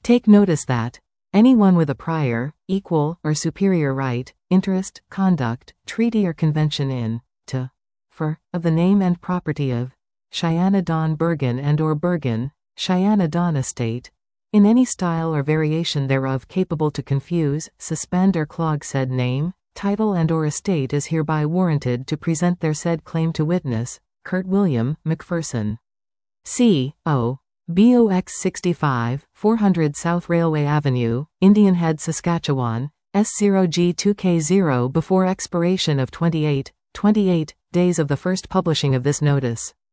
Take notice that anyone with a prior, equal, or superior right, interest, conduct, treaty or convention in, to, for, of the name and property of Cheyenne Don Bergen and or Bergen, Cheyenne Don Estate, in any style or variation thereof capable to confuse, suspend or clog said name, title and or estate is hereby warranted to present their said claim to witness, Kurt William, McPherson. C.O. BOX 65, 400 South Railway Avenue, Indian Head, Saskatchewan, S0G2K0 before expiration of 28 days of the first publishing of this notice.